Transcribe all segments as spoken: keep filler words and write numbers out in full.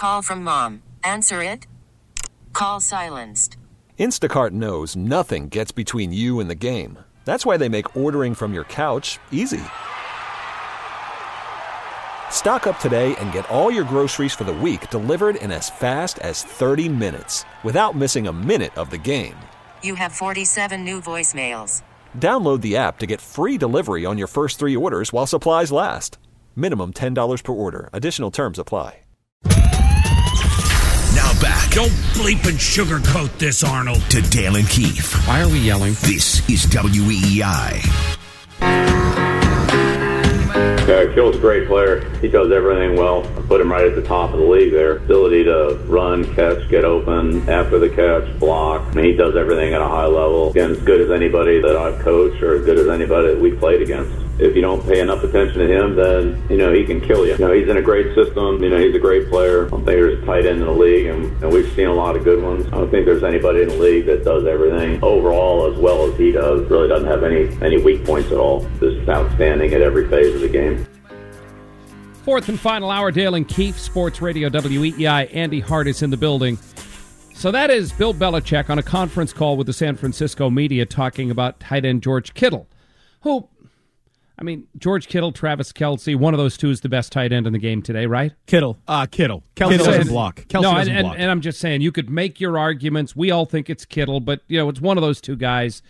Call from mom. Answer it. Call silenced. Instacart knows nothing gets between you and the game. That's why they make ordering from your couch easy. Stock up today and get all your groceries for the week delivered in as fast as thirty minutes without missing a minute of the game. You have forty-seven new voicemails. Download the app to get free delivery on your first three orders while supplies last. Minimum ten dollars per order. Additional terms apply. Now back. Don't bleep and sugarcoat this, Arnold. To Dale and Keefe. Why are we yelling? This is W E E I. Uh, Kill's a great player. He does everything well. I put him right at the top of the league there. Ability to run, catch, get open, after the catch, block. I mean, he does everything at a high level. Again, as good as anybody that I've coached or as good as anybody that we've played against. If you don't pay enough attention to him, then, you know, he can kill you. You know, he's in a great system. You know, he's a great player. I don't think there's a tight end in the league, and, and we've seen a lot of good ones. I don't think there's anybody in the league that does everything overall as well as he does. Really doesn't have any, any weak points at all. Just outstanding at every phase of the game. Fourth and final hour, Dale and Keefe, Sports Radio W E E I. Andy Hart is in the building. So that is Bill Belichick on a conference call with the San Francisco media talking about tight end George Kittle, who, I mean, George Kittle, Travis Kelce, one of those two is the best tight end in the game today, right? Kittle. Uh, Kittle. Kelce doesn't block. Kelce no, doesn't and, block. And, and I'm just saying, you could make your arguments. We all think it's Kittle, but, you know, it's one of those two guys.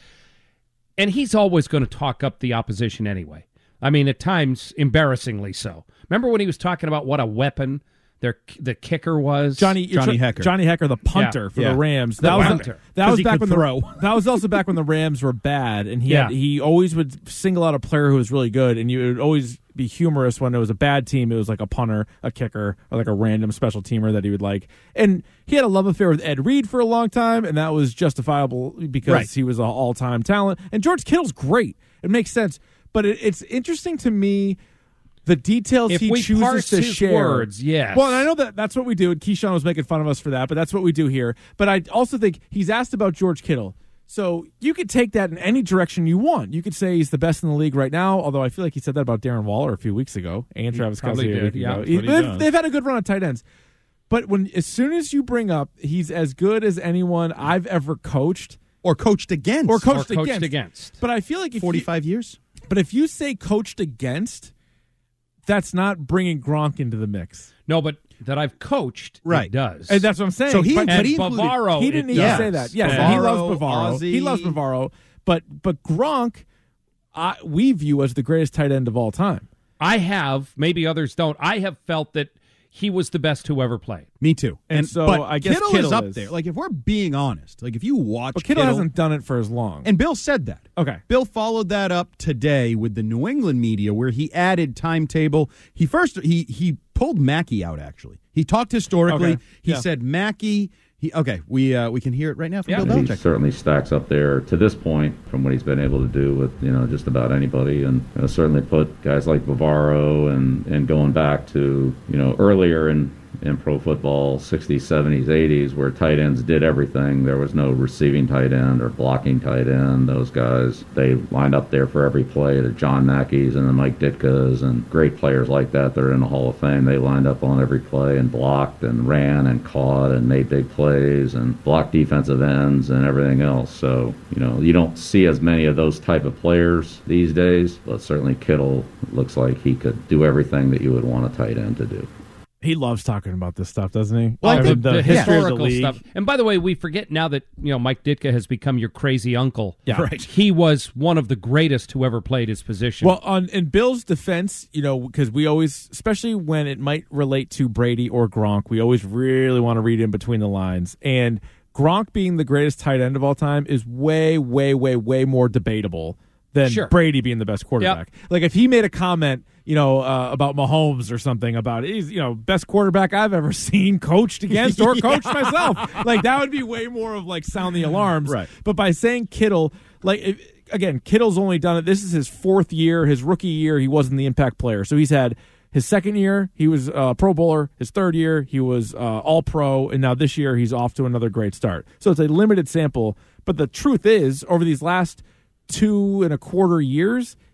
And he's always going to talk up the opposition anyway. I mean, at times, embarrassingly so. Remember when he was talking about what a weapon their the kicker was? Johnny Johnny tr- Hecker. Johnny Hecker, the punter Yeah. for Yeah. the Rams. The That was punter. that was he back could when the throw. that was also back when the Rams were bad, and he Yeah. had, he always would single out a player who was really good, and you would always be humorous when it was a bad team. It was like a punter, a kicker, or like a random special teamer that he would like. And he had a love affair with Ed Reed for a long time, and that was justifiable because Right. he was an all-time talent. And George Kittle's great; it makes sense. But it, it's interesting to me. The details If he we chooses parse to his share. words, yes. Well, and I know that that's what we do. And Keyshawn was making fun of us for that, but that's what we do here. But I also think he's asked about George Kittle. So you could take that in any direction you want. You could say he's the best in the league right now, although I feel like he said that about Darren Waller a few weeks ago and Travis probably Kelce. a did, week yeah. ago. That's He- what he they've, does. they've had a good run at tight ends. But when as soon as you bring up he's as good as anyone I've ever coached Or coached against. or coached, Or coached against. against. But I feel like if you, forty-five years? but if you say coached against, that's not bringing Gronk into the mix. No, but that I've coached, Right. it does. And that's what I'm saying. So he- but, but and he included- Bavaro, he didn't it even does. say that. Yes, And- he loves Bavaro, Bavaro. Ozzie. He loves Bavaro. But but Gronk, I, we view as the greatest tight end of all time. I have, maybe others don't, I have felt that he was the best who ever played. Me too. And so but I guess Kittle, Kittle is up is. there. Like, if we're being honest, like, if you watch But Kittle, Kittle, hasn't done it for as long. and Bill said that. Okay. Bill followed that up today with the New England media, where he added timetable. He first he he pulled Mackey out. Actually, he talked historically. Okay. He Yeah. said Mackey. He okay. We uh, we can hear it right now from Yeah. Bill He Belichick. certainly stacks up there to this point from what he's been able to do with, you know, just about anybody, and uh, certainly put guys like Bavaro and, and going back to, you know, earlier in, in pro football, sixties, seventies, eighties, where tight ends did everything. There was no receiving tight end or blocking tight end. Those guys, they lined up there for every play. The John Mackeys and the Mike Ditkas and great players like that that are in the Hall of Fame. They lined up on every play and blocked and ran and caught and made big plays and blocked defensive ends and everything else. So, you know, you don't see as many of those type of players these days, but certainly Kittle looks like he could do everything that you would want a tight end to do. He loves talking about this stuff, doesn't he? Well, Or the, the, the history of the historical league. stuff. And by the way, we forget now that, you know, Mike Ditka has become your crazy uncle. Yeah. Right. He was one of the greatest who ever played his position. Well, on in Bill's defense, you know, because we always, especially when it might relate to Brady or Gronk, we always really want to read in between the lines. And Gronk being the greatest tight end of all time is way, way, way, way more debatable than Sure. Brady being the best quarterback. Like if he made a comment, you know, uh, about Mahomes or something about he's, you know, best quarterback I've ever seen, coached against or coached myself, like that would be way more of like sound the alarms. Right. But by saying Kittle, like if, again, Kittle's only done it. This is his fourth year. His rookie year, he wasn't the impact player. So he's had his second year, he was a Pro Bowler. His third year, he was uh, All Pro, and now this year he's off to another great start. So it's a limited sample. But the truth is, over these last two and a quarter years,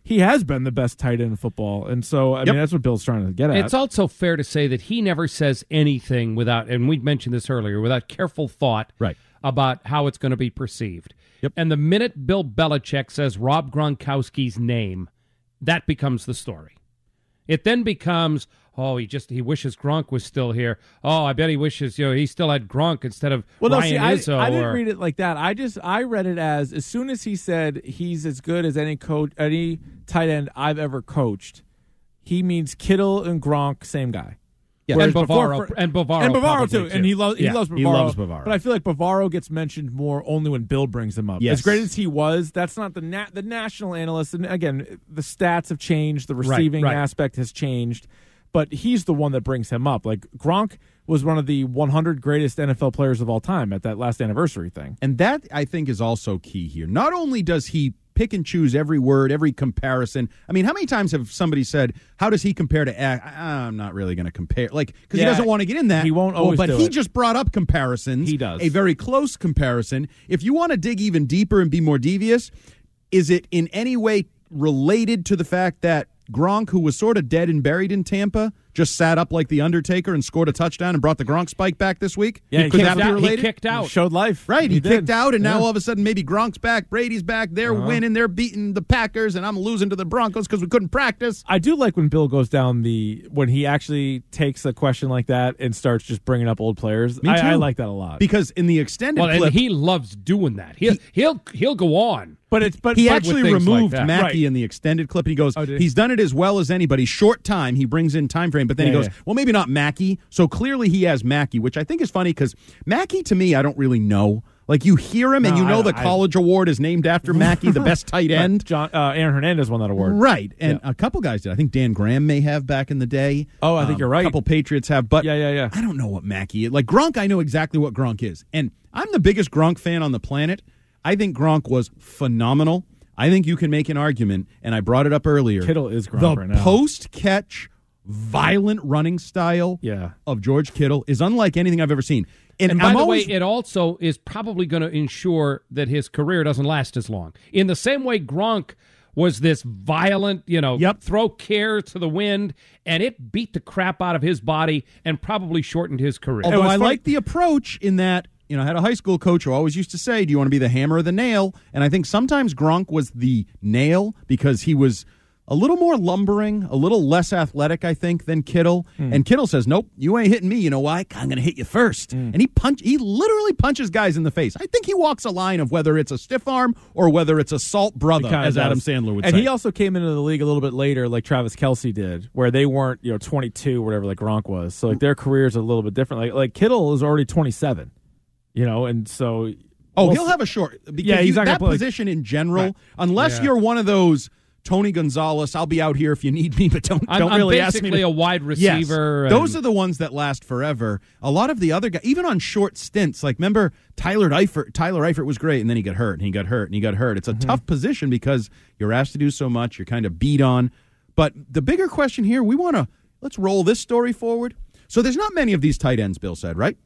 he has been the best tight end in football. And so, I Yep. mean, that's what Bill's trying to get at. It's also fair to say that he never says anything without, and we mentioned this earlier, without careful thought Right. about how it's going to be perceived. Yep. And the minute Bill Belichick says Rob Gronkowski's name, that becomes the story. It then becomes, oh, he just he wishes Gronk was still here. Oh, I bet he wishes you know he still had Gronk instead of Well, no, Ryan see, I, Izzo. I didn't or, read it like that. I just I read it as as soon as he said he's as good as any coach, any tight end I've ever coached, he means Kittle and Gronk, same guy. Yeah. Whereas And before- Bavaro- and Bavaro and Bavaro probably too. too. And he loves Yeah, he loves he Bavaro. loves Bavaro. But I feel like Bavaro gets mentioned more only when Bill brings him up. Yes. As great as he was, that's not the na- the national analyst. And again, the stats have changed, the Right, receiving right. aspect has changed. But he's the one that brings him up. Like Gronk was one of the one hundred greatest N F L players of all time at that last anniversary thing. And that, I think, is also key here. Not only does he pick and choose every word, every comparison. I mean, how many times have somebody said, how does he compare to Ag? I'm not really going to compare. Like, because Yeah, he doesn't want to get in that. he won't Well, always But do he it. just brought up comparisons. He does. A very close comparison. If you want to dig even deeper and be more devious, is it in any way related to the fact that Gronk, who was sort of dead and buried in Tampa, just sat up like the Undertaker and scored a touchdown and brought the Gronk spike back this week? Yeah, he Could kicked that be out- he related? kicked out. He showed life. Right, he, He kicked did. out, and now Yeah. all of a sudden maybe Gronk's back, Brady's back, they're Uh-huh. winning, they're beating the Packers, and I'm losing to the Broncos because we couldn't practice. I do like when Bill goes down the when he actually takes a question like that and starts just bringing up old players. Me I, I too. like that a lot. Because in the extended well, and clip, he loves doing that. He'll He- he'll he'll go on. but it's but he but actually things like removed that. Mackey Right. in the extended clip, and he goes, Oh, did he? he's done it as well as anybody. Short time, he brings in time frame, but then he Yeah, goes, yeah. well, maybe not Mackey. So clearly he has Mackey, which I think is funny because Mackey, to me, I don't really know. Like, you hear him, and No, you know I- the I- college award is named after Mackey, the best tight end. John uh, Aaron Hernandez won that award. Right, and Yeah. a couple guys did. I think Dan Graham may have back in the day. Oh, I think Um, you're right. A couple Patriots have, but Yeah, yeah, yeah. I don't know what Mackey is. Like Gronk, I know exactly what Gronk is, and I'm the biggest Gronk fan on the planet. I think Gronk was phenomenal. I think you can make an argument, and I brought it up earlier. Kittle is Gronk the right now. post-catch, violent running style Yeah. of George Kittle is unlike anything I've ever seen. And, And by I'm the always, way, it also is probably going to ensure that his career doesn't last as long. In the same way Gronk was this violent, you know, Yep. throw care to the wind, and it beat the crap out of his body and probably shortened his career. although what's I funny- like the approach in that, you know, I had a high school coach who always used to say, do you want to be the hammer or the nail? And I think sometimes Gronk was the nail because he was a little more lumbering, a little less athletic, I think, than Kittle. Hmm. And Kittle says, nope, you ain't hitting me. You know why? I'm going to hit you first. Hmm. And he punch, he literally punches guys in the face. I think he walks a line of whether it's a stiff arm or whether it's a salt brother, Kinda as Adam does. Sandler would and say. he also came into the league a little bit later, like Travis Kelce did, where they weren't, you know, twenty-two, whatever, like Gronk was. So like their careers are a little bit different. Like like Kittle is already twenty-seven, you know, and so Oh, we'll he'll see. have a short. Because Yeah, he's you- not gonna that play- position in general, Right. unless Yeah. you're one of those Tony Gonzalez, I'll be out here if you need me, but don't I'm, don't I'm really ask me. basically To, a wide yes, receiver. and- those are the ones that last forever. A lot of the other guys, even on short stints, like remember Tyler Eifert. Tyler Eifert was great, and then he got hurt, and he got hurt, and he got hurt. It's a Mm-hmm. tough position because you're asked to do so much. You're kind of beat on. But the bigger question here, we want to let's roll this story forward. So there's not many of these tight ends, Bill said, right?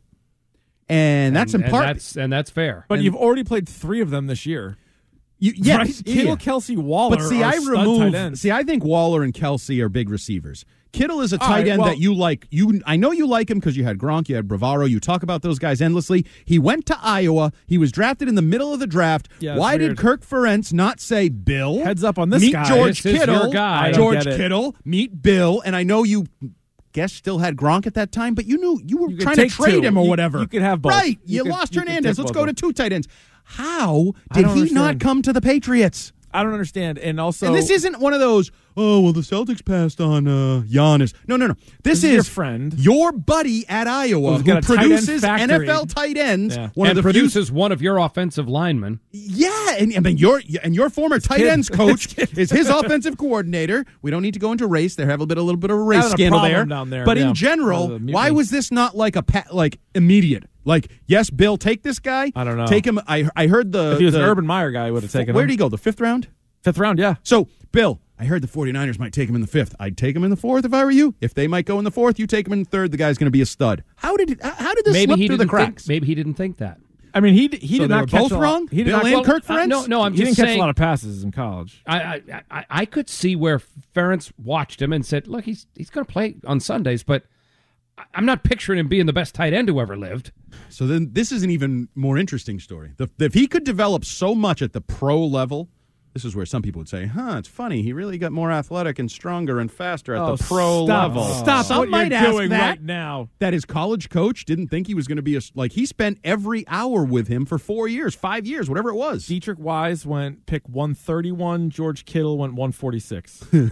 And that's and, in part. and that's and that's fair. But and- you've already played three of them this year. You, yes, Right? yeah, Kittle, yeah. Kelsey, Waller. But see, are I stud tight remove. ends. See, I think Waller and Kelsey are big receivers. Kittle is a All tight right, end well- that you like. You, I know you like him because you had Gronk, you had Bravaro. You talk about those guys endlessly. He went to Iowa. He was drafted in the middle of the draft. Yeah, it's Why weird. did Kirk Ferentz not say, Bill? Heads up on this meet guy. George This is Kittle. your guy. I don't George get it. Kittle, meet Bill. And I know you. Guess still had Gronk at that time, but you knew you were You could trying to take trade two. him or You- whatever. you could have both. Right. You You, could- lost you could Hernandez. take Let's both go of to two tight ends. How I did don't he not understand. come to the Patriots? I don't understand. And also, And this isn't one of those, oh, well, the Celtics passed on uh, Giannis. No, no, no. This, This is your friend. your buddy at Iowa Who's who got a tight end produces factory. N F L tight ends. Yeah. One and of the few- produces one of your offensive linemen. yeah, and I mean your and your former tight kid. ends coach is his offensive coordinator. We don't need to go into race. They have a bit a little bit of a race Having a scandal problem there. down there, But yeah. in general, With the why mutiny. was this not like a pa- like immediate? Like, yes, Bill, take this guy. I don't know. Take him. I I heard the if he was the, an Urban Meyer guy, he would have taken Where him. did he go? The fifth round. Fifth round, yeah. So, Bill, I heard the 49ers might take him in the fifth. I'd take him in the fourth if I were you. If they might go in the fourth, you take him in the third. The guy's going to be a stud. How did it, how did this Maybe slip he through didn't the cracks? think. Maybe he didn't think that. I mean, he he So did they not were catch both a lot- wrong? He did Bill not, and well, Kirk Uh, Ferentz? no, no, I'm he just didn't catch saying. a lot of passes in college. I, I I I could see where Ferentz watched him and said, "Look, he's he's going to play on Sundays, but I- I'm not picturing him being the best tight end who ever lived." So then this is an even more interesting story. The, if he could develop so much at the pro level, this is where some people would say, huh, it's funny. He really got more athletic and stronger and faster at Oh, the pro stop. level. Stop Some what might you're ask doing that, right now. That his college coach didn't think he was going to be a, like, he spent every hour with him for four years, five years, whatever it was. Dietrich Wise went pick one thirty-one. George Kittle went one forty-six. We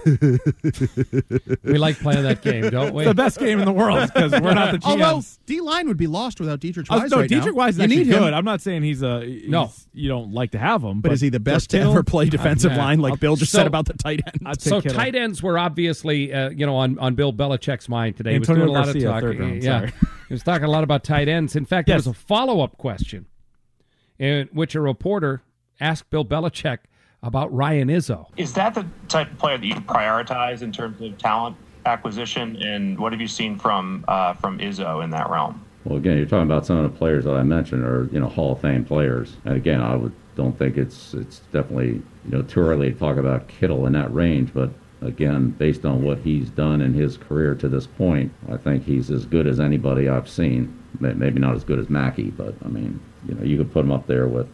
like playing that game, don't we? It's the best game in the world because we're not the G Ms. Although D-line would be lost without Dietrich Oh, Wise no, right Dietrich now. Wise is You actually need him. good. I'm not saying he's a he's, No. you don't like to have him, But is he the best to Kittle? ever play defensive Uh, line like I'll- Bill just so- said about the tight end? I'd take So Kittle. tight ends were obviously, uh, you know, on, on Bill Belichick's mind today. Antonio he was doing a lot Garcia, of third talking. round, yeah, sorry. he was talking a lot about tight ends. In fact, Yes. there was a follow-up question in which a reporter asked Bill Belichick about Ryan Izzo. Is that the type of player that you prioritize in terms of talent acquisition? And what have you seen from uh, from Izzo in that realm? Well, again, you're talking about some of the players that I mentioned are, you know, Hall of Fame players. And again, I would don't think it's it's definitely, you know, too early to talk about Kittle in that range. But again, based on what he's done in his career to this point, I think he's as good as anybody I've seen. May- Maybe not as good as Mackey, but I mean, you know, you could put him up there with.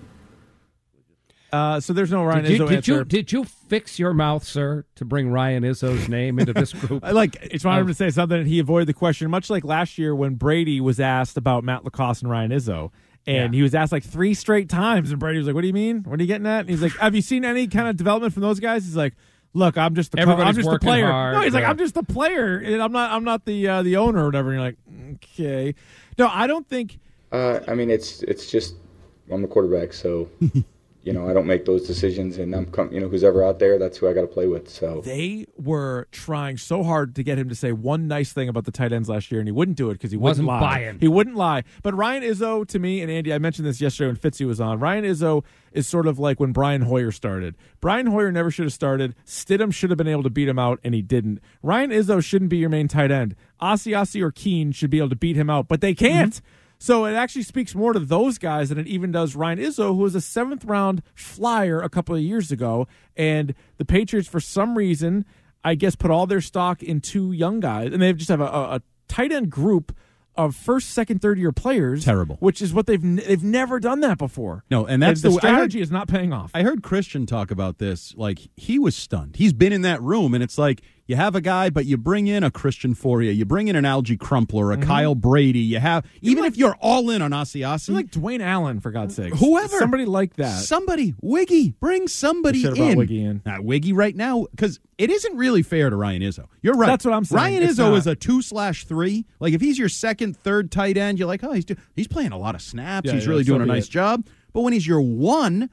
Uh, so there's no Ryan Did you, Izzo did answer. you did you fix your mouth, sir, to bring Ryan Izzo's name into this group? I like it's wanted him to say something and he avoided the question, much like last year when Brady was asked about Matt Lacoste and Ryan Izzo. And Yeah. he was asked like three straight times, and Brady was like, "What do you mean? What are you getting at?" And he's like, "Have you seen any kind of development from those guys?" He's like, "Look, I'm just the co- I'm Everybody's just the working player." hard, no, he's like, yeah. "I'm just the player, and I'm not I'm not the uh, the owner or whatever." And you're like, "Okay, no, I don't think." Uh, I mean, it's it's just I'm the quarterback, so you know I don't make those decisions, and I'm com- you know who's ever out there, that's who I got to play with. So They were trying so hard to get him to say one nice thing about the tight ends last year, and he wouldn't do it because he Wasn't wouldn't lie. buying. He wouldn't lie. But Ryan Izzo, to me, and Andy, I mentioned this yesterday when Fitzy was on. Ryan Izzo is sort of like when Brian Hoyer started. Brian Hoyer never should have started. Stidham should have been able to beat him out, and he didn't. Ryan Izzo shouldn't be your main tight end. Asiasi or Keene should be able to beat him out, but they can't. Mm-hmm. So it actually speaks more to those guys than it even does Ryan Izzo, who was a seventh round flyer a couple of years ago. And the Patriots, for some reason, I guess, put all their stock in two young guys. And they just have a, a, a tight end group of first, second, third year players. Terrible. Which is what they've n- they've never done that before. No, and that's the, the, I heard- strategy is not paying off. I heard Christian talk about this. Like, he was stunned. He's been in that room, and it's like you have a guy, but you bring in a Christian Foria, you bring in an Algie Crumpler, a Kyle Brady. You have even if you're all in on Asiasi, You're like Dwayne Allen, for God's sake. whoever, Somebody like that. somebody Wiggy, bring somebody They should have in. brought Wiggy in. Not Wiggy right now because it isn't really fair to Ryan Izzo. You're right. That's what I'm saying. Ryan It's Izzo not. is a two slash three. Like if he's your second, third tight end, you're like, oh, he's do- he's playing a lot of snaps. Yeah, he's yeah, really so doing a be nice it. job. But when he's your one,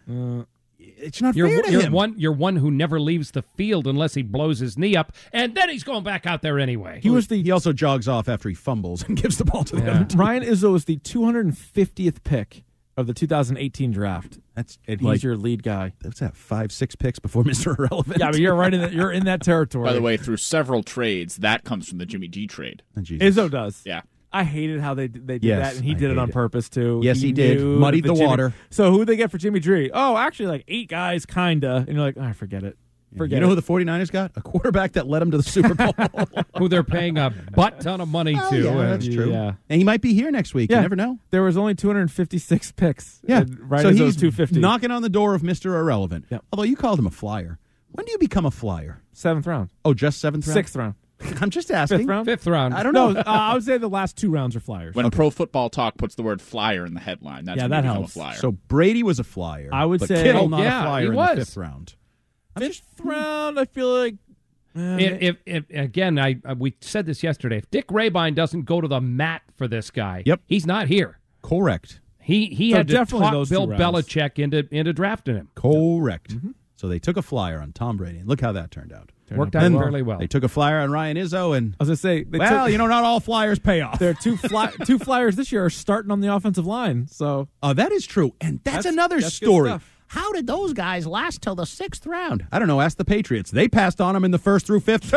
it's not You're, fair to you're him. one. You're one who never leaves the field unless he blows his knee up, and then he's going back out there anyway. He was the He also jogs off after he fumbles and gives the ball to the other team. Ryan Izzo was the two hundred fiftieth pick of the two thousand eighteen draft. That's And he's like, your lead guy. what's that? Five, six picks before Mister Irrelevant. Yeah, but you're right in that. You're in that territory. By the way, through several trades, that comes from the Jimmy G trade. Oh, Jesus. Izzo does. Yeah. I hated how they they did Yes, that, and he I did it hate on it. purpose too. Yes, he did. knew Muddied that the Jimmy- water. So who they get for Jimmy G? Oh, actually, like eight guys, kinda. And you're like, oh, forget it. Forget You know it. who the 49ers got? A quarterback that led them to the Super Bowl. who they're paying a butt ton of money Oh, to. yeah, and- that's true. Yeah. And he might be here next week. Yeah. You never know. There was only two hundred fifty-six picks. Yeah. And Ryan so Izzo's he's two hundred fifty. knocking on the door of Mister Irrelevant. Yep. Although you called him a flyer. When do you become a flyer? Seventh round. Oh, just seventh round? Sixth round. I'm just asking. Fifth round? Fifth round. I don't No, know. uh, I would say the last two rounds are flyers. When Pro Football Talk puts the word flyer in the headline, that's Yeah, when that you become helps. a flyer. So Brady was a flyer. I would but say- Kittle Oh, not yeah, a flyer he in was. the fifth round. Fifth round, I feel like. eh, If, if, if again, I uh, we said this yesterday. If Dick Rabine doesn't go to the mat for this guy, Yep. he's not here. Correct. He he So had to definitely talk those Bill two rounds. Belichick into into drafting him. Correct. So they took a flyer on Tom Brady, and look how that turned out. Worked out out well. fairly well. They took a flyer on Ryan Izzo, and I was gonna say, they well, took, you know, not all flyers pay off. there are two fly, two flyers this year are starting on the offensive line. So Oh, that is true, and that's, That's- another that's good story. stuff. How did those guys last till the sixth round? I don't know. Ask the Patriots. They passed on them in the first through fifth too.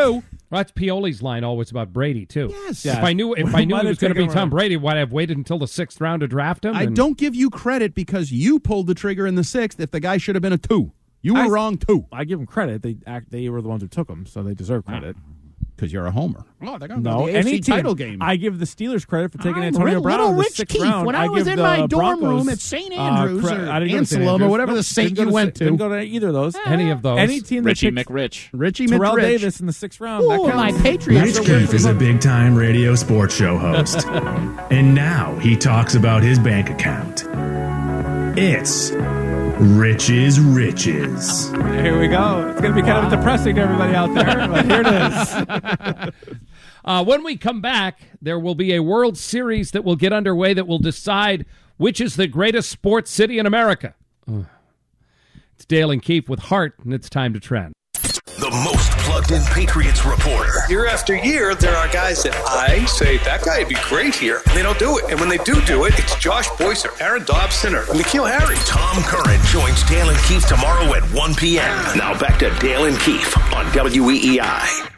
Well, that's Pioli's line always about Brady, too. Yes. If I knew if I knew Might he have was going to be taken him Tom around. Brady, why'd I have waited until the sixth round to draft him? I And- don't give you credit because you pulled the trigger in the sixth if the guy should have been a two. You were I- wrong, too. I give them credit. They act. They were the ones who took him, so they deserve credit. Because you're a homer. Oh, they're going to No, the A F C any team. title game. I give the Steelers credit for taking I'm Antonio Ri- Brown little in the Rich sixth Keefe. round. When I was give in the my dorm Broncos, room at Saint uh, Andrews cre- or I didn't go to Saint Anselm or Andrews. whatever Nope, the Saint didn't go you to went Sa- Didn't to. go to either of those. Any of those. Any team that Richie picked McRich. Richie Terrell McRich. Davis in the sixth round. That Ooh, my counts. Patriots. Rich Keefe is a big-time radio sports show host. And now he talks about his bank account. It's Rich's Riches. Here we go. It's going to be kind of depressing to everybody out there, but here it is. Uh, when we come back, there will be a World Series that will get underway that will decide which is the greatest sports city in America. Ugh. It's Dale and Keefe with Hart, and it's time to trend. The most plugged-in Patriots reporter. Year after year, there are guys that I say, that guy would be great here. And they don't do it. And when they do do it, it's Josh Boyce or Aaron Dobson or N'Keal Harry. Tom Curran joins Dale and Keefe tomorrow at one p.m. Now back to Dale and Keefe on W E E I.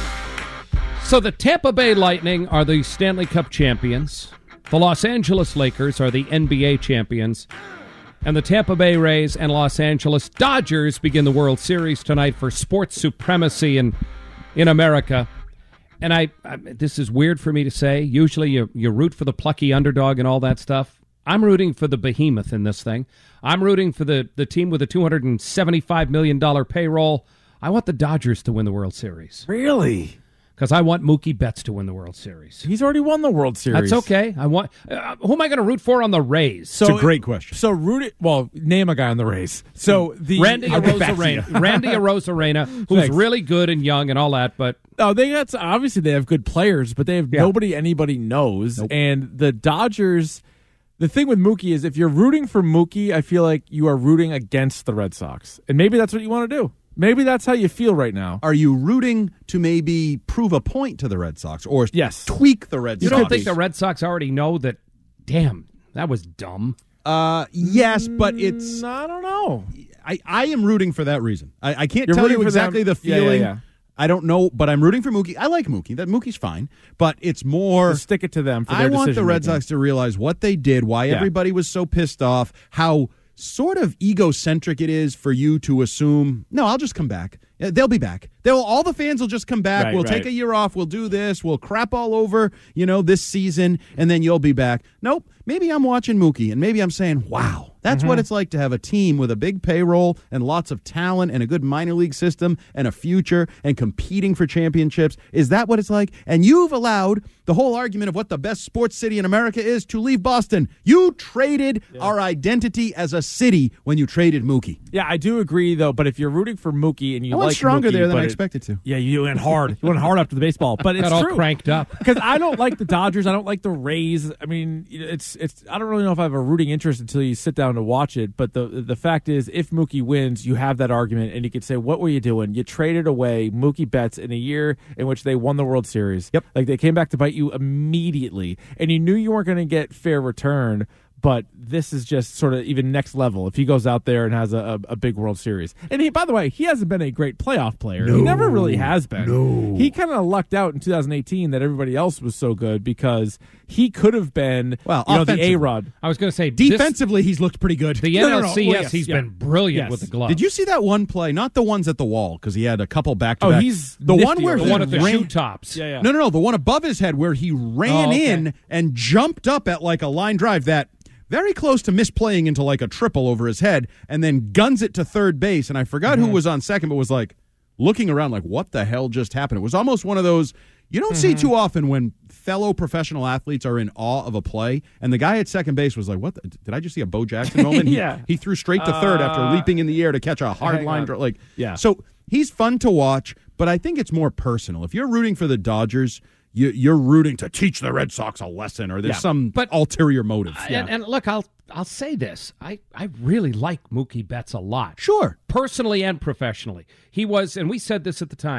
So the Tampa Bay Lightning are the Stanley Cup champions. The Los Angeles Lakers are the N B A champions. And the Tampa Bay Rays and Los Angeles Dodgers begin the World Series tonight for sports supremacy in, in America. And I, I this is weird for me to say. Usually you, you root for the plucky underdog and all that stuff. I'm rooting for the behemoth in this thing. I'm rooting for the, the team with a two hundred seventy-five million dollars payroll. I want the Dodgers to win the World Series. Really? Because I want Mookie Betts to win the World Series. He's already won the World Series. That's okay. I want. Uh, who am I going to root for on the Rays? So, It's a great question. So root it. Well, name a guy on the Rays. So the Randy I'll get back to you. Arozarena. Randy Arozarena, who's Thanks. really good and young and all that, but Oh, they got obviously they have good players, but they have Yeah. nobody anybody knows. Nope. And the Dodgers. The thing with Mookie is if you're rooting for Mookie, I feel like you are rooting against the Red Sox, and maybe that's what you want to do. Maybe that's how you feel right now. Are you rooting to maybe prove a point to the Red Sox or Yes. tweak the Red you Sox? don't think the Red Sox already know that? Damn, that was dumb. Uh, yes, but it's. Mm, I don't know. I, I am rooting for that reason. I, I can't You're tell you rooting for them- exactly the Yeah, yeah, feeling. yeah. I don't know, but I'm rooting for Mookie. I like Mookie. That Mookie's fine, but it's more. Just stick it to them. For I their want the decision Red making. Sox to realize what they did, why Yeah. everybody was so pissed off, how sort of egocentric it is for you to assume, no, I'll just come back. Yeah, they'll be back. They'll all the fans will just come back. Right, we'll right. take a year off. We'll do this. We'll crap all over, you know, this season, and then you'll be back. Nope. Maybe I'm watching Mookie, and maybe I'm saying, wow, that's Mm-hmm. what it's like to have a team with a big payroll and lots of talent and a good minor league system and a future and competing for championships. Is that what it's like? And you've allowed the whole argument of what the best sports city in America is to leave Boston. You traded our identity as a city when you traded Mookie. Yeah, I do agree though. But if you're rooting for Mookie and you I went like stronger Mookie, there than but I it- expected to. Yeah, you went hard. You went hard after the baseball, but it's Got all true. cranked up. Because I don't like the Dodgers. I don't like the Rays. I mean, it's it's. I don't really know if I have a rooting interest until you sit down to watch it. But the the fact is, if Mookie wins, you have that argument, and you could say, "What were you doing? You traded away Mookie Betts in a year in which they won the World Series. Yep, like they came back to bite you immediately, and you knew you weren't going to get fair return." But this is just sort of even next level if he goes out there and has a, a, a big World Series. And he, by the way, he hasn't been a great playoff player. No. He never really has been. No. He kind of lucked out in two thousand eighteen that everybody else was so good because he could have been, well, you know, the offensively. A-Rod. I was going to say Defensively, he's looked pretty good. The No, N no, L no. C S, Well, yes, he's yeah. been brilliant Yes. with the glove. Did you see that one play? Not the ones at the wall because he had a couple back to Oh, back. he's the nifty one where over the he one at the ran, shoe tops? Yeah, yeah. No, no, no. The one above his head where he ran Oh, okay. in and jumped up at like a line drive that very close to misplaying into like a triple over his head and then guns it to third base. And I forgot Mm-hmm. who was on second, but was like looking around like, what the hell just happened? It was almost one of those you don't Mm-hmm. see too often when fellow professional athletes are in awe of a play. And the guy at second base was like, what? The, did I just see a Bo Jackson moment? Yeah. He, he threw straight to third Uh, after leaping in the air to catch a hard hang line. on. dr- Like, Yeah. So he's fun to watch, but I think it's more personal. If you're rooting for the Dodgers, you, you're rooting to teach the Red Sox a lesson, or there's Yeah, some but- ulterior motive. And, and look, I'll I'll say this: I, I really like Mookie Betts a lot. Sure, personally and professionally, he was, and we said this at the time. He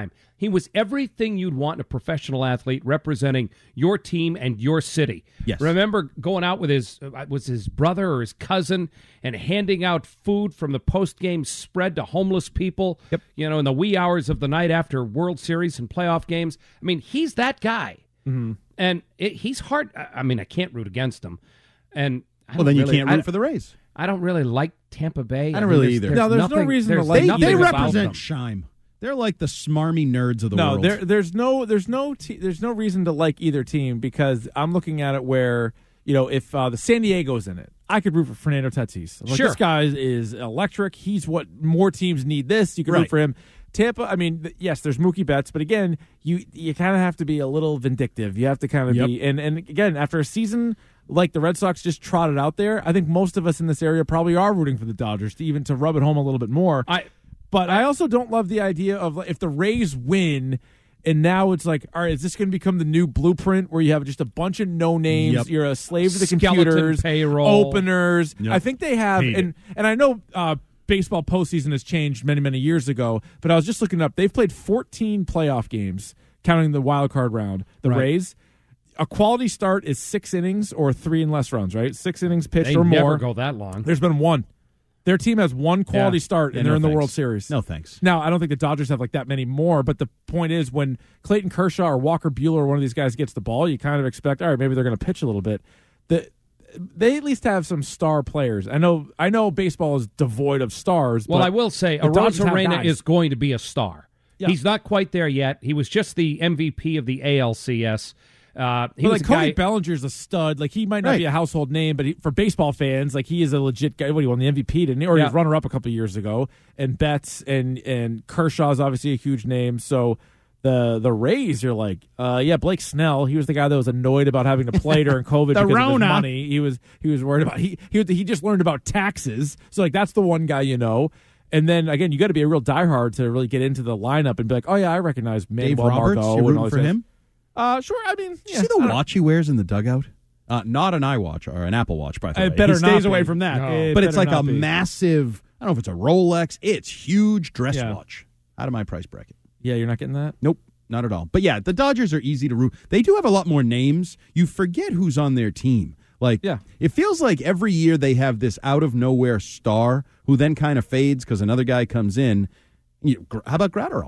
He was everything you'd want in a professional athlete representing your team and your city. Yes. Remember going out with his uh, was his brother or his cousin and handing out food from the post-game spread to homeless people, yep. you know, in the wee hours of the night after World Series and playoff games. I mean, he's that guy. Mm-hmm. And it, he's hard. I mean, I can't root against him. And I well, then you really, can't root I, for the Rays. I don't really like Tampa Bay. I don't I mean, really there's, either. There's no, there's nothing, no reason there's to like. They, nothing they about represent them. Shime. They're like the smarmy nerds of the no, world. there, there's no, there's no, te- there's no reason to like either team because I'm looking at it where you know if uh, the San Diego's in it, I could root for Fernando Tatis. Like, sure, this guy is electric. He's what more teams need. This you can right. root for him. Tampa, I mean, th- yes, there's Mookie Betts, but again, you you kind of have to be a little vindictive. You have to kind of yep. be, and and again, after a season like the Red Sox just trotted out there, I think most of us in this area probably are rooting for the Dodgers to even to rub it home a little bit more. I, but I also don't love the idea of if the Rays win. And now it's like, all right, is this going to become the new blueprint where you have just a bunch of no names? Yep. You're a slave to the Skeleton computers, payroll. openers. Yep. I think they have, Hate and it. and I know uh, baseball postseason has changed many many years ago, but I was just looking up. They've played fourteen playoff games, counting the wild card round. The Right. Rays. A quality start is six innings or three and less runs, right? Six innings pitched They or more. never go that long. There's been one. Their team has one quality Yeah. start, and Yeah, they're no in the thanks. World Series. No thanks. Now, I don't think the Dodgers have like that many more, but the point is when Clayton Kershaw or Walker Buehler or one of these guys gets the ball, you kind of expect, all right, maybe they're going to pitch a little bit. The, they at least have some star players. I know I know baseball is devoid of stars. Well, but I will say, the Dodgers have Arozarena guys. is going to be a star. Yeah. He's not quite there yet. He was just the M V P of the A L C S. Uh, he But was like a Cody guy, Bellinger's a stud. Like he might not Right. be a household name, but he, for baseball fans, like he is a legit guy. What he won the M V P, didn't he? Or he Yeah. was runner up a couple of years ago. And Betts and and Kershaw's obviously a huge name. So the the Rays, you're like, uh, yeah, Blake Snell. He was the guy that was annoyed about having to play during COVID The because of Rona. his money. He was he was worried about he he he just learned about taxes. So like that's the one guy you know. And then again, you got to be a real diehard to really get into the lineup and be like, oh yeah, I recognize Dave Manuel Roberts, Margot you and rooting all these for guys. him? Uh, sure. I mean, Did yeah, you see I the don't- watch he wears in the dugout? Uh, not an iWatch or an Apple Watch, by the way. It better he not stays be. away from that. No. It But it's better like a not be. massive, I don't know if it's a Rolex. It's huge dress Yeah. watch. Out of my price bracket. Yeah, you're not getting that. Nope, not at all. But yeah, the Dodgers are easy to root. They do have a lot more names. You forget who's on their team. Like, Yeah. it feels like every year they have this out of nowhere star who then kind of fades because another guy comes in. You, how about Gratterall?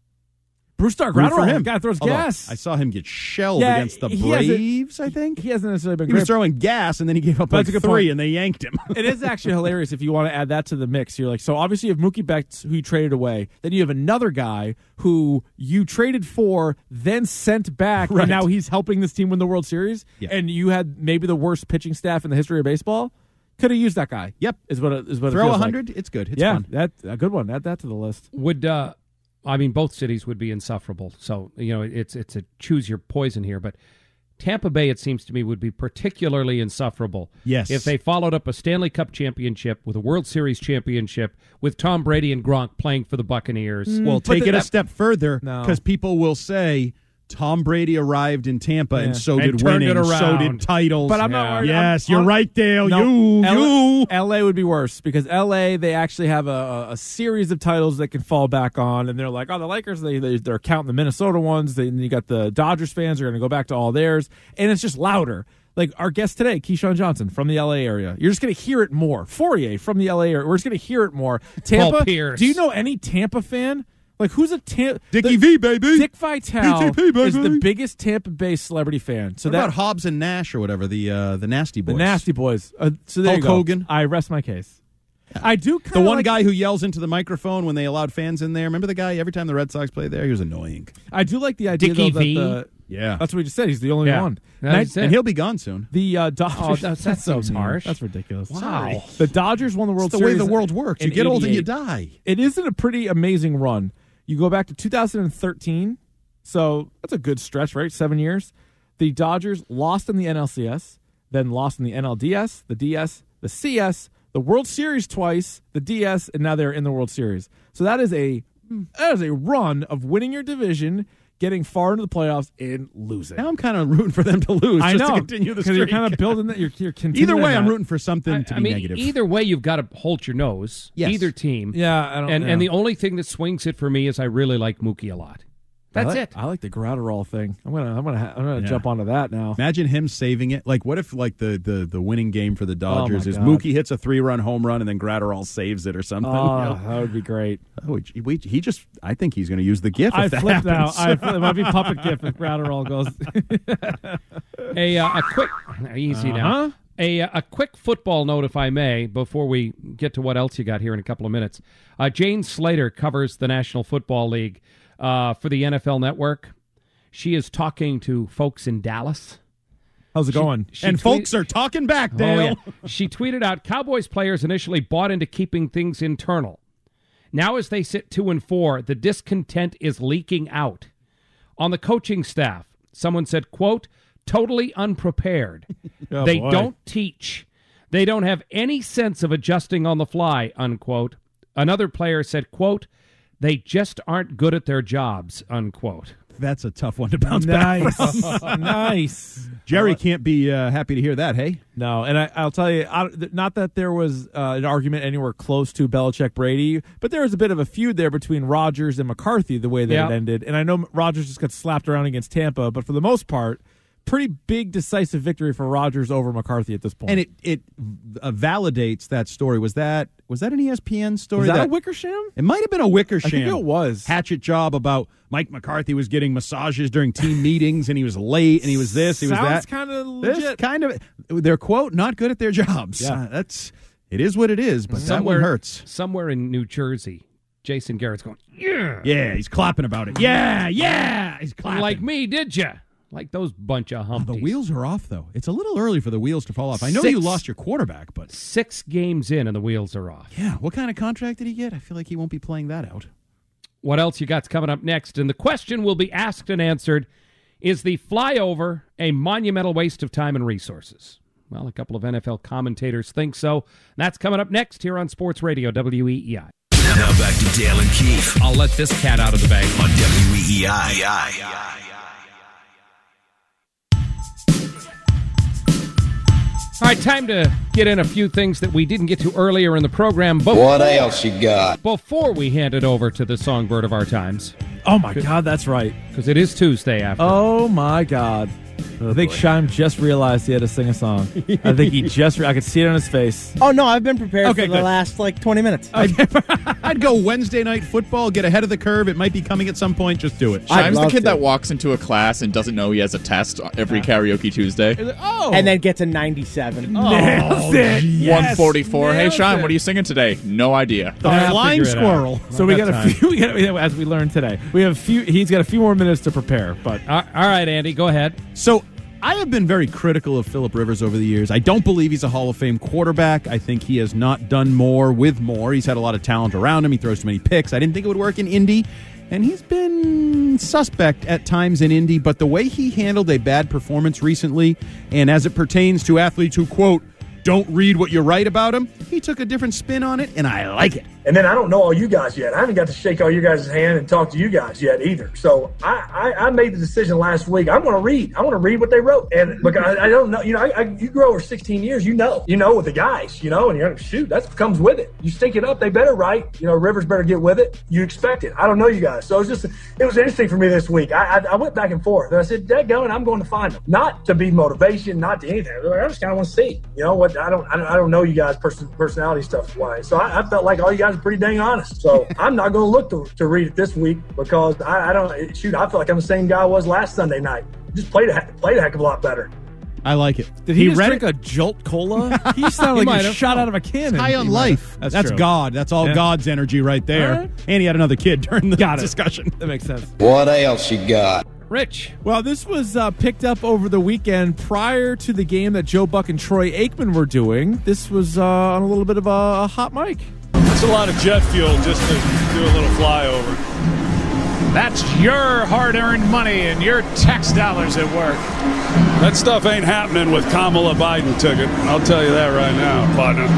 Bruce Stark, Root for Gratterall, him. guy throws Although, gas. I saw him get shelled Yeah, against the he hasn't- Braves, I think. He hasn't necessarily been He great. was throwing gas, and then he gave up But like that's a good three, point. and they yanked him. It is actually hilarious if you want to add that to the mix. You're like, so obviously you have Mookie Betts, who you traded away. Then you have another guy who you traded for, then sent back, Right. and now he's helping this team win the World Series. Yeah. And you had maybe the worst pitching staff in the history of baseball. Could have used that guy. Yep. Is what it, is what Throw it a feels hundred, like. it's good. It's yeah, fun. that a good one. Add that to the list. would uh, I mean, both cities would be insufferable. So you know, it's it's a choose your poison here. But Tampa Bay, it seems to me, would be particularly insufferable. Yes. if they followed up a Stanley Cup championship with a World Series championship with Tom Brady and Gronk playing for the Buccaneers. Well, but take the- it a that- step further No. because people will say Tom Brady arrived in Tampa Yeah. and so And did turned winning, it so around. did titles. But I'm not Yeah. worried. yes, I'm- you're I'm- right, Dale. No, you, L- you. L A would be worse because L A they actually have a, a series of titles they can fall back on, and they're like, oh, the Lakers they, they they're counting the Minnesota ones. Then you got the Dodgers fans are going to go back to all theirs, and it's just louder. Like our guest today, Keyshawn Johnson from the L A area. You're just going to hear it more. Fourier from the L A area. We're just going to hear it more. Tampa. Paul Pierce. Do you know any Tampa fan? Like who's a Tampa? Dickie V, baby. Dick Vitale P T P, is the baby. biggest Tampa Bay celebrity fan. So What that about Hobbs and Nash or whatever, the uh, the Nasty the Boys? Nasty Boys. Uh, so there Hulk you go. Hogan. I rest my case. I do kind The of one like, guy who yells into the microphone when they allowed fans in there. Remember the guy every time the Red Sox played there? He was annoying. I do like the idea Dickie though, V? that the Yeah. that's what we just said. He's the only Yeah. one. That's Nin- it. And he'll be gone soon. The uh, Dodgers. Oh, that- that so seems mean. harsh. That's ridiculous. Wow. Sorry. The Dodgers won the World It's the way Series. the world works. You in get old and you eighty-eight. die. It isn't a pretty amazing run. You go back to two thousand thirteen, so that's a good stretch, right? Seven years. The Dodgers lost in the N L C S, then lost in the N L D S, the D S, the C S, the World Series twice, the D S, and now they're in the World Series. So that is a that is a run of winning your division, getting far into the playoffs, and losing. Now I'm kind of rooting for them to lose I just know to continue the because you're streak. kind of building that. You're, you're continuing Either way, I'm that. rooting for something to I be mean, negative. either way, you've got to hold your nose. Yes. Either team. Yeah, I don't. And yeah. and the only thing that swings it for me is I really like Mookie a lot. That's I like, it. I like the Gratterall thing. I'm gonna, I'm gonna, I'm gonna Yeah. jump onto that now. Imagine him saving it. Like, what if like the the, the winning game for the Dodgers my is God. Mookie hits a three run home run and then Gratterall saves it or something? Oh, you know? that would be great. Oh, he, we, he just. I think he's going to use the GIF. I if that flipped now. happens. I flip, it might be puppet GIF if Gratterall goes. A uh, a quick, easy now. Uh-huh. A a quick football note, if I may, before we get to what else you got here in a couple of minutes. Uh, Jane Slater covers the National Football League uh, for the N F L Network. She is talking to folks in Dallas. How's it She- going? she and tweet- folks are talking back, Oh, Dale. yeah. She tweeted out, Cowboys players initially bought into keeping things internal. Now as they sit two and four, the discontent is leaking out. On the coaching staff, someone said, quote, totally unprepared. Oh, they boy. don't teach. They don't have any sense of adjusting on the fly, unquote. Another player said, quote, they just aren't good at their jobs, unquote. That's a tough one to bounce Nice, back from. nice. Jerry can't be uh, happy to hear that, hey? No, and I, I'll tell you, I, th- not that there was uh, an argument anywhere close to Belichick-Brady, but there was a bit of a feud there between Rodgers and McCarthy, the way that Yeah. it ended. And I know Rodgers just got slapped around against Tampa, but for the most part, pretty big decisive victory for Rodgers over McCarthy at this point. And it it uh, validates that story. Was that was that an E S P N story? Was that, a Wickersham? It might have been a Wickersham. I think it was. Hatchet job about Mike McCarthy was getting massages during team meetings, and he was late, and he was this, he was Sounds that. kind of This legit. kind of their quote, not good at their jobs. Yeah. Uh, that's it is what it is, but that one hurts. Somewhere in New Jersey, Jason Garrett's going, yeah. Yeah, he's clapping about it. Yeah, yeah, he's clapping. Like me, did ya? Like those bunch of Oh, humpies. the wheels are off, though. It's a little early for the wheels to fall off. I know Six. you lost your quarterback, but Six games in and the wheels are off. yeah, what kind of contract did he get? I feel like he won't be playing that out. What else you got's coming up next? And the question will be asked and answered, is the flyover a monumental waste of time and resources? Well, a couple of N F L commentators think so. That's coming up next here on Sports Radio W E E I. Now back to Dale and Keith I'll let this cat out of the bag. on W E E I. All right, time to get in a few things that we didn't get to earlier in the program. Before, What else you got? Before we hand it over to the songbird of our times, Oh, my God, that's right. because it is Tuesday after. Oh, my God. I think Shime just realized he had to sing a song. I think he just, re- I could see it on his face. Oh, no, I've been prepared Okay, for the good. last, like, twenty minutes. I'd go Wednesday night football, get ahead of the curve. It might be coming at some point. Just do it. Shime's the love kid to. that walks into a class and doesn't know he has a test every karaoke Tuesday. Oh. And then gets a ninety-seven. Nailed it. one forty-four. Hey, Nailed Shime, it. what are you singing today? No idea. The I'll flying figure it out. squirrel. So we Not got that a time. few, we got, as we learned today, we have a few, he's got a few more minutes to prepare, but All all right, Andy, go ahead. So I have been very critical of Phillip Rivers over the years. I don't believe he's a Hall of Fame quarterback. I think he has not done more with more. He's had a lot of talent around him. He throws too many picks. I didn't think it would work in Indy. And he's been suspect at times in Indy, but the way he handled a bad performance recently, and as it pertains to athletes who, quote, don't read what you write about him, he took a different spin on it, and I like it. And then I don't know all you guys yet. I haven't got to shake all you guys' hand and talk to you guys yet either. So I, I, I made the decision last week. I want to read. I want to read what they wrote. And because I, I don't know, you know, I, I, you grow over sixteen years, you know, you know, with the guys, you know, and you're like, shoot, that comes with it. You stink it up, they better write. You know, Rivers better get with it. You expect it. I don't know you guys. So it was just, it was interesting for me this week. I, I, I went back and forth. And I said, dadgummit, I'm going to find them. Not to be motivation, not to anything. I just kind of want to see, you know, what I don't, I don't, I don't know you guys' person, personality stuff wise. So I, I felt like all you guys are pretty dang honest. So I'm not going to look to, to read it this week because I, I don't shoot. I feel like I'm the same guy I was last Sunday night. Just played a played a heck of a lot better. I like it. did he, just read drink it? a Jolt Cola? He sounded He like might he have. shot out of a cannon. High on He might life. have. That's, true. God. That's all Yeah. God's energy right there. All right. And he had another kid during the Got it. discussion. That makes sense. What else you got? Rich. Well, this was uh, picked up over the weekend prior to the game that Joe Buck and Troy Aikman were doing. This was uh, on a little bit of a, a hot mic. That's a lot of jet fuel just to do a little flyover. That's your hard-earned money and your tax dollars at work. That stuff ain't happening with Kamala Biden ticket. I'll tell you that right now, partner.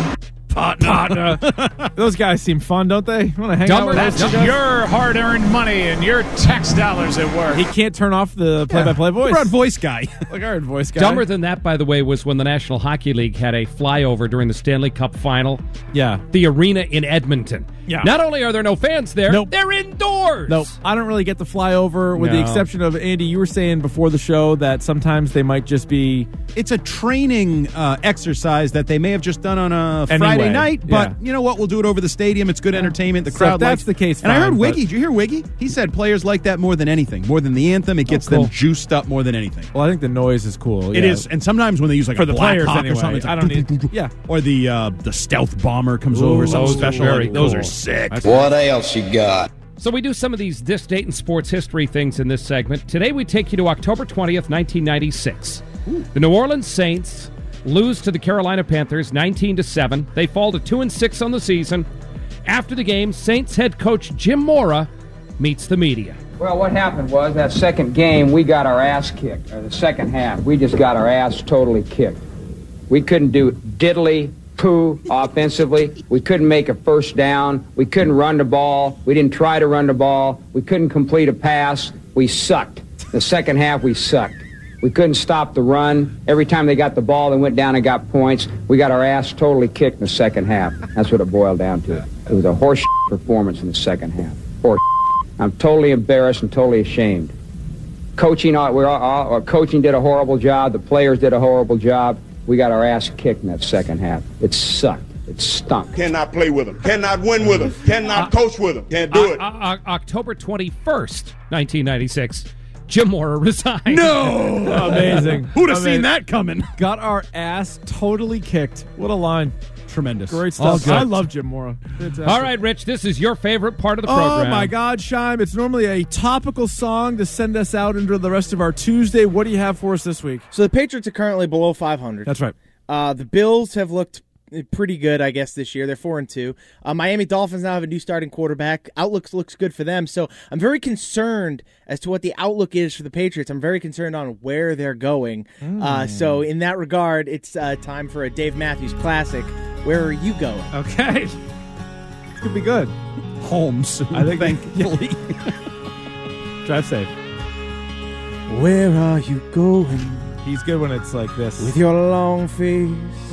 partner. Those guys seem fun, don't they? Want to hang out with That's those guys? your hard-earned money and your tax dollars at work. He can't turn off the play-by-play voice. Broad voice guy. Like our voice guy. Dumber than that, by the way, was when the National Hockey League had a flyover during the Stanley Cup final. Yeah. The arena in Edmonton. Yeah. Not only are there no fans there, Nope. they're indoors. Nope. I don't really get the flyover, with the No. exception of, Andy, you were saying before the show that sometimes they might just be... It's a training uh, exercise that they may have just done on a Anyway, Friday night, but yeah. you know what? We'll do it over the stadium. It's good entertainment. The So crowd if that's likes the case, And I heard fine, Wiggy. but- Did you hear Wiggy? He said players like that more than anything. More than the anthem, it gets cool. them juiced up more than anything. Well, I think the noise is cool. It yeah. is, and sometimes when they use like For a the Black players Hawk anyway. or something, it's like I don't need... Yeah. or the uh, the stealth bomber comes over, something those are special. very Those cool. are sick. What else you got? So we do some of these this date in sports history things in this segment. Today we take you to October twentieth, nineteen ninety-six. The New Orleans Saints lose to the Carolina Panthers nineteen to seven. They fall to two and six on the season. After the game, Saints head coach Jim Mora meets the media. Well, what happened was that second game, we got our ass kicked. Or the second half, we just got our ass totally kicked. We couldn't do diddly poo offensively. We couldn't make a first down. We couldn't run the ball. We didn't try to run the ball. We couldn't complete a pass. We sucked. The second half, we sucked. We couldn't stop the run. Every time they got the ball, they went down and got points. We got our ass totally kicked in the second half. That's what it boiled down to. It was a horse performance in the second half. Horse. I'm totally embarrassed and totally ashamed. Coaching, uh, we're, uh, uh, coaching did a horrible job. The players did a horrible job. We got our ass kicked in that second half. It sucked. It stunk. Cannot play with them. Cannot win with them. Cannot coach with them. Can't do Uh, it. uh, uh, October twenty-first, nineteen ninety-six. Jim Mora resigned. No! Amazing. Who'd have Amazing. seen that coming? Got our ass totally kicked. What a line. Tremendous. Great All stuff. good. I love Jim Mora. Fantastic. All right, Rich, this is your favorite part of the Oh, program. my God, Shime. It's normally a topical song to send us out into the rest of our Tuesday. What do you have for us this week? So the Patriots are currently below five hundred. That's right. Uh, the Bills have looked pretty good, I guess, this year. They're four and two. Uh, Miami Dolphins now have a new starting quarterback. Outlook looks good for them. So I'm very concerned as to what the outlook is for the Patriots. I'm very concerned on where they're going. Mm. Uh, so in that regard, it's uh, time for a Dave Matthews classic. Where are you going? Okay. It's going to be good. Holmes. I think thankfully. Drive safe. Where are you going? He's good when it's like this. With your long face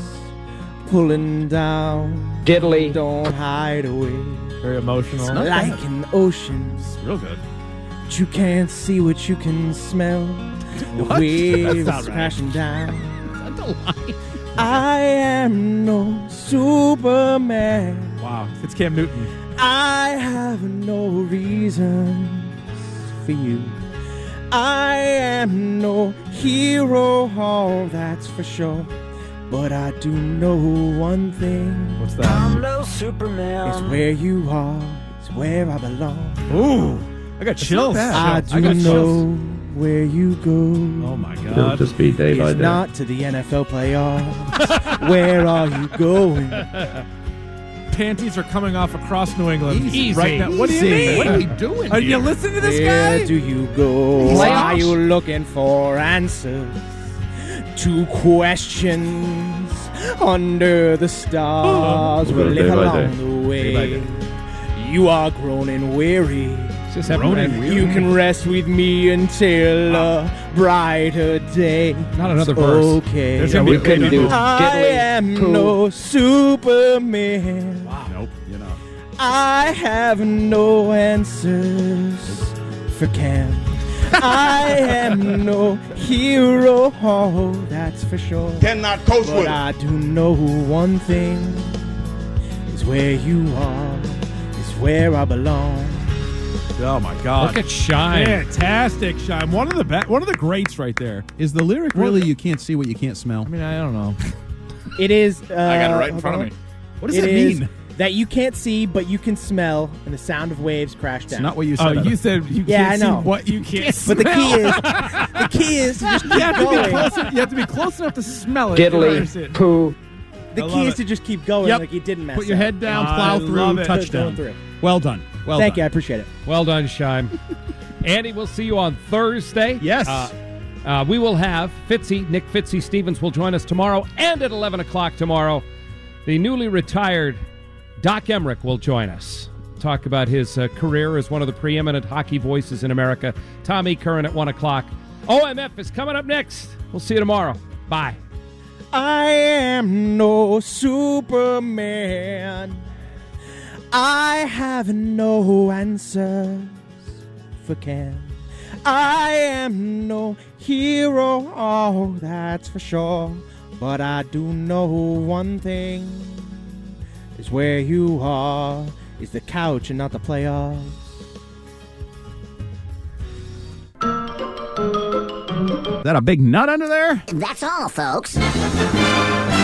pulling down. Diddly. Don't hide away. Very emotional. Like an ocean. Real good. But you can't see what you can smell. The What? waves That's not right. crashing down. That's a lie. I am no Superman. Wow. It's Cam Newton. I have no reasons for you. I am no hero, oh, that's for sure. But I do know one thing. What's that? I'm no Superman. It's where you are. It's where I belong. Ooh. I got chills. I do I got know chills. where you go. Oh, my It'll God. just be day by It's day. not to the N F L playoffs. Where are you going? Panties are coming off across New England Easy. right now. What do you Easy. mean? What are we doing Are you here? listening to this Where guy? do you go? Playoffs? Are you looking for answers to questions under the stars? We'll We'll go live day by along day. the Day by way. day. You are grown and weary. Just have Ronan And Weary. you can rest with me until a brighter day. Not another It's verse. Okay. There's Yeah, gonna we be a couldn't big do move. I diddly am poo. no Superman. Nope. You're not. I have no answers for Cam. I am no hero, oh, that's for sure. Cannot coach with But them. I do know one thing is where you are, is where I belong. Oh, my God. Look at Shine. Fantastic, Shine. One of the be- one of the greats right there. Is the lyric really you can't see what you can't smell? I mean, I don't know. It is. Uh, I got it right in hold front of on. me. What does It that is mean? that you can't see, but you can smell, and the sound of waves crash down. It's not what you Oh, said. you said you Yeah, can't I know. see what you can't smell. But the key is, the key is to just keep you have to be going. close. You have to be close enough to smell it. You Diddly understand? poo. The I key love is it. to just keep going Yep. like you didn't mess Put your up. head down, I plow love through, it. touchdown. Going through. Well done. Well Thank done. you. I appreciate it. Well done, Shime. Andy, we'll see you on Thursday. Yes. Uh, uh, we will have Fitzy, Nick Fitzy Stevens will join us tomorrow and at eleven o'clock tomorrow. The newly retired Doc Emmerich will join us. Talk about his uh, career as one of the preeminent hockey voices in America. Tommy Curran at one o'clock. O M F is coming up next. We'll see you tomorrow. Bye. I am no Superman. I have no answers for Ken. I am no hero, oh, that's for sure. But I do know one thing is where you are is the couch and not the playoffs. Is that a big nut under there? That's all, folks.